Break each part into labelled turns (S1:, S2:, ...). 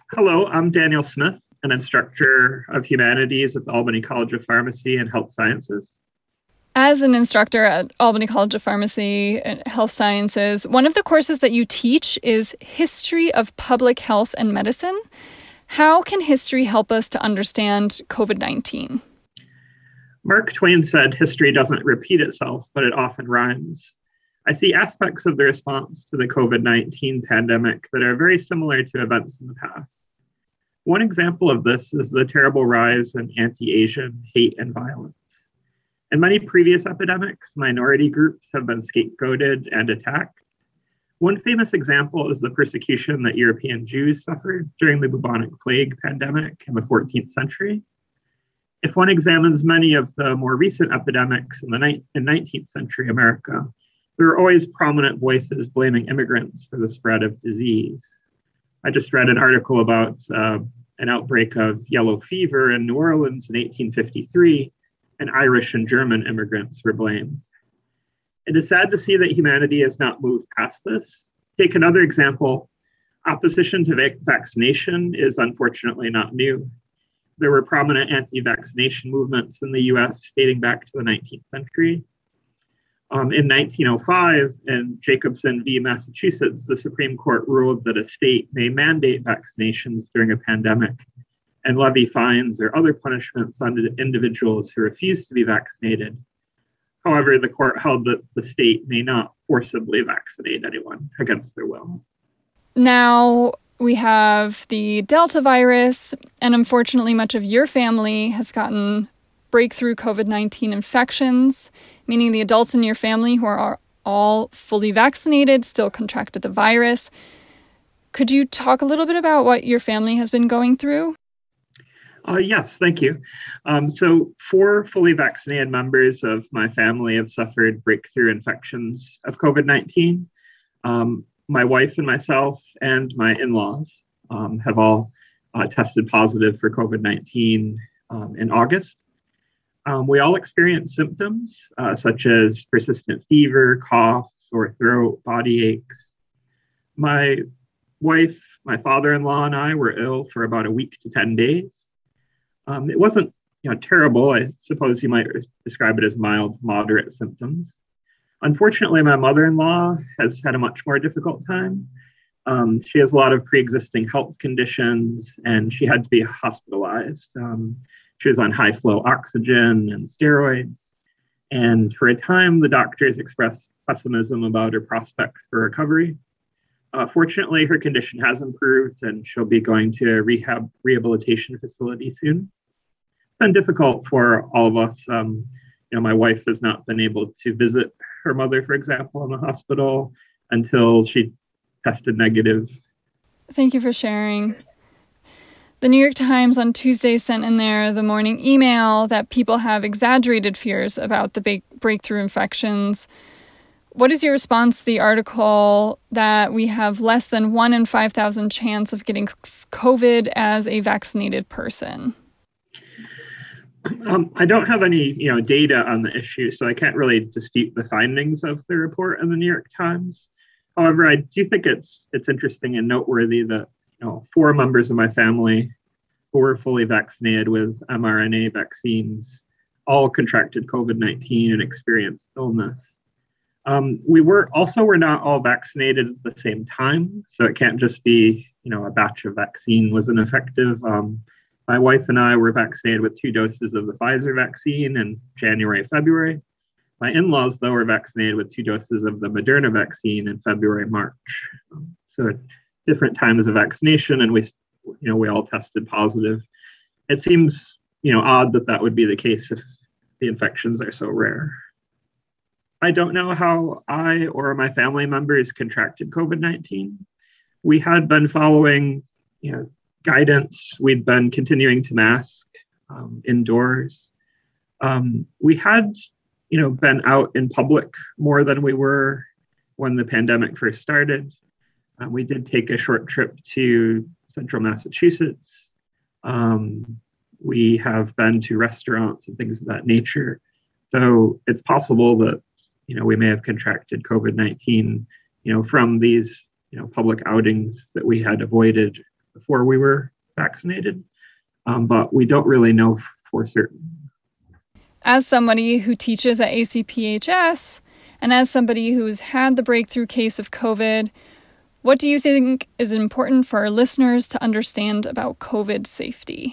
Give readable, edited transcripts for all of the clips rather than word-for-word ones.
S1: Hello, I'm Daniel Smith, an instructor of humanities at the Albany College of Pharmacy and Health Sciences.
S2: As an instructor at Albany College of Pharmacy and Health Sciences, one of the courses that you teach is History of Public Health and Medicine. How can history help us to understand COVID-19?
S1: Mark Twain said, "History doesn't repeat itself, but it often rhymes." I see aspects of the response to the COVID-19 pandemic that are very similar to events in the past. One example of this is the terrible rise in anti-Asian hate and violence. In many previous epidemics, minority groups have been scapegoated and attacked. One famous example is the persecution that European Jews suffered during the bubonic plague pandemic in the 14th century. If one examines many of the more recent epidemics in 19th century America, there are always prominent voices blaming immigrants for the spread of disease. I just read an article about an outbreak of yellow fever in New Orleans in 1853, and Irish and German immigrants were blamed. It is sad to see that humanity has not moved past this. Take another example. Opposition to vaccination is unfortunately not new. There were prominent anti-vaccination movements in the US dating back to the 19th century. In 1905, in Jacobson v. Massachusetts, the Supreme Court ruled that a state may mandate vaccinations during a pandemic and levy fines or other punishments on individuals who refuse to be vaccinated. However, the court held that the state may not forcibly vaccinate anyone against their will.
S2: Now we have the Delta virus, and unfortunately much of your family has gotten breakthrough COVID-19 infections, meaning the adults in your family who are all fully vaccinated still contracted the virus. Could you talk a little bit about what your family has been going through?
S1: Yes, thank you. So 4 fully vaccinated members of my family have suffered breakthrough infections of COVID-19. My wife and myself and my in-laws have all tested positive for COVID-19 in August. We all experienced symptoms such as persistent fever, cough, sore throat, body aches. My wife, my father-in-law, and I were ill for about a week to 10 days. It wasn't terrible. I suppose you might describe it as mild to moderate symptoms. Unfortunately, my mother-in-law has had a much more difficult time. She has a lot of pre-existing health conditions, and she had to be hospitalized. She was on high-flow oxygen and steroids. And for a time, the doctors expressed pessimism about her prospects for recovery. Fortunately, her condition has improved, and she'll be going to a rehabilitation facility soon. It's been difficult for all of us. My wife has not been able to visit her mother, for example, in the hospital until she tested negative.
S2: Thank you for sharing. The New York Times on Tuesday sent in there the morning email that people have exaggerated fears about the breakthrough infections. What is your response to the article that we have less than 1 in 5,000 chance of getting COVID as a vaccinated person?
S1: I don't have any, data on the issue, so I can't really dispute the findings of the report in the New York Times. However, I do think it's interesting and noteworthy that 4 members of my family who were fully vaccinated with mRNA vaccines all contracted COVID-19 and experienced illness. We were not all vaccinated at the same time, so it can't just be, a batch of vaccine was ineffective. My wife and I were vaccinated with 2 doses of the Pfizer vaccine in January, February. My in-laws, though, were vaccinated with 2 doses of the Moderna vaccine in February, March. So different times of vaccination, and we all tested positive. It seems, odd that would be the case if the infections are so rare. I don't know how I or my family members contracted COVID-19. We had been following, guidance. We'd been continuing to mask indoors. We had, been out in public more than we were when the pandemic first started. We did take a short trip to central Massachusetts. We have been to restaurants and things of that nature. So it's possible that, we may have contracted COVID-19, from these, public outings that we had avoided before we were vaccinated, but we don't really know for certain.
S2: As somebody who teaches at ACPHS, and as somebody who's had the breakthrough case of COVID, what do you think is important for our listeners to understand about COVID safety?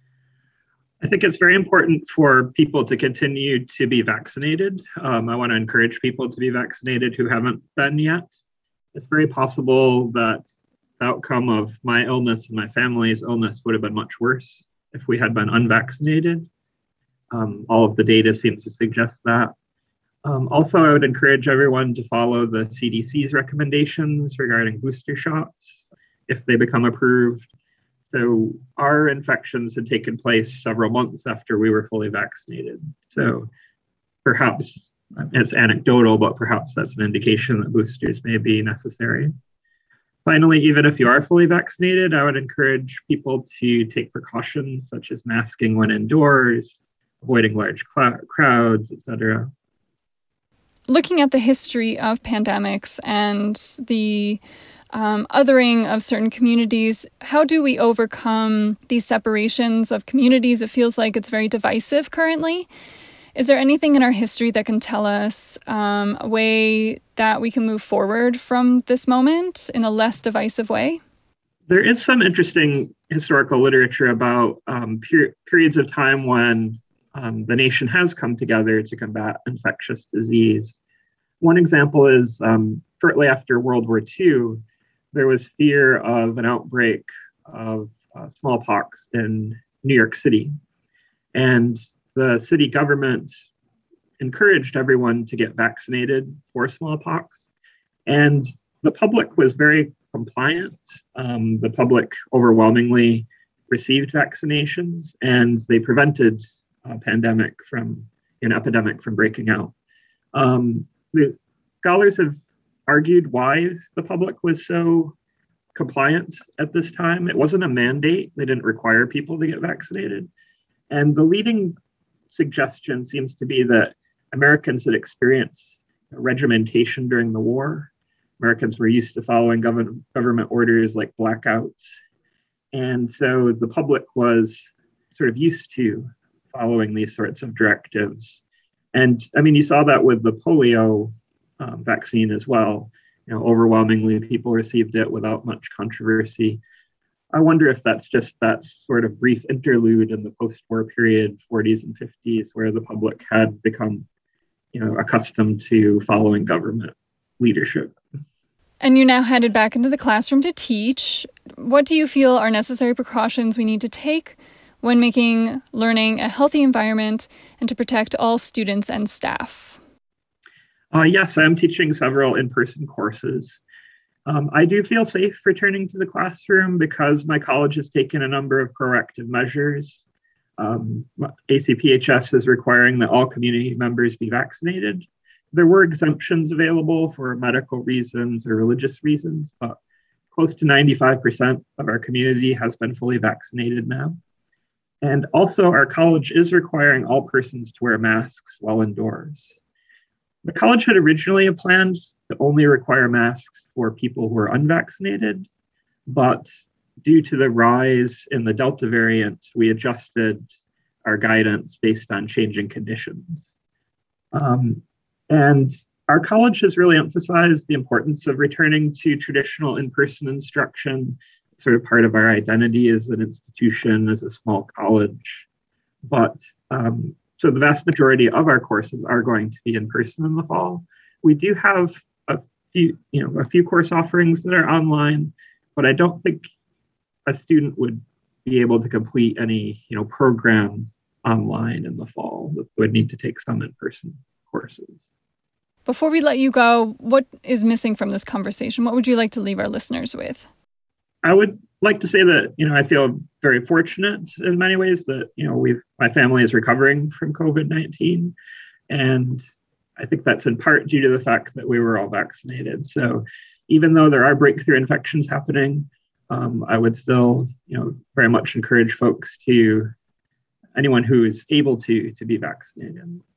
S1: I think it's very important for people to continue to be vaccinated. I want to encourage people to be vaccinated who haven't been yet. It's very possible that the outcome of my illness and my family's illness would have been much worse if we had been unvaccinated. All of the data seems to suggest that. Also, I would encourage everyone to follow the CDC's recommendations regarding booster shots if they become approved. So our infections had taken place several months after we were fully vaccinated. So perhaps it's anecdotal, but perhaps that's an indication that boosters may be necessary. Finally, even if you are fully vaccinated, I would encourage people to take precautions such as masking when indoors, avoiding large crowds, etc.
S2: Looking at the history of pandemics and the othering of certain communities, how do we overcome these separations of communities? It feels like it's very divisive currently. Is there anything in our history that can tell us a way that we can move forward from this moment in a less divisive way?
S1: There is some interesting historical literature about periods of time when the nation has come together to combat infectious disease. One example is shortly after World War II, there was fear of an outbreak of smallpox in New York City. And the city government encouraged everyone to get vaccinated for smallpox. And the public was very compliant. The public overwhelmingly received vaccinations, and they prevented an epidemic from breaking out. The scholars have argued why the public was so compliant at this time. It wasn't a mandate. They didn't require people to get vaccinated. And the leading suggestion seems to be that Americans had experienced regimentation during the war. Americans were used to following government orders like blackouts. And so the public was sort of used to following these sorts of directives. And I mean, you saw that with the polio vaccine as well. Overwhelmingly, people received it without much controversy. I wonder if that's just that sort of brief interlude in the post-war period, 40s and 50s, where the public had become, accustomed to following government leadership.
S2: And you're now headed back into the classroom to teach. What do you feel are necessary precautions we need to take when making learning a healthy environment and to protect all students and staff?
S1: Yes, I'm teaching several in-person courses. I do feel safe returning to the classroom because my college has taken a number of proactive measures. ACPHS is requiring that all community members be vaccinated. There were exemptions available for medical reasons or religious reasons, but close to 95% of our community has been fully vaccinated now. And also, our college is requiring all persons to wear masks while indoors. The college had originally planned to only require masks for people who are unvaccinated, but due to the rise in the Delta variant, we adjusted our guidance based on changing conditions. And our college has really emphasized the importance of returning to traditional in-person instruction. It's sort of part of our identity as an institution, as a small college. But so the vast majority of our courses are going to be in person in the fall. We do have a few course offerings that are online, but I don't think a student would be able to complete any program online in the fall. They would need to take some in-person courses.
S2: Before we let you go, what is missing from this conversation? What would you like to leave our listeners with?
S1: I would like to say that, I feel very fortunate in many ways that, my family is recovering from COVID-19. And I think that's in part due to the fact that we were all vaccinated. So even though there are breakthrough infections happening, I would still, very much encourage folks anyone who is able to be vaccinated.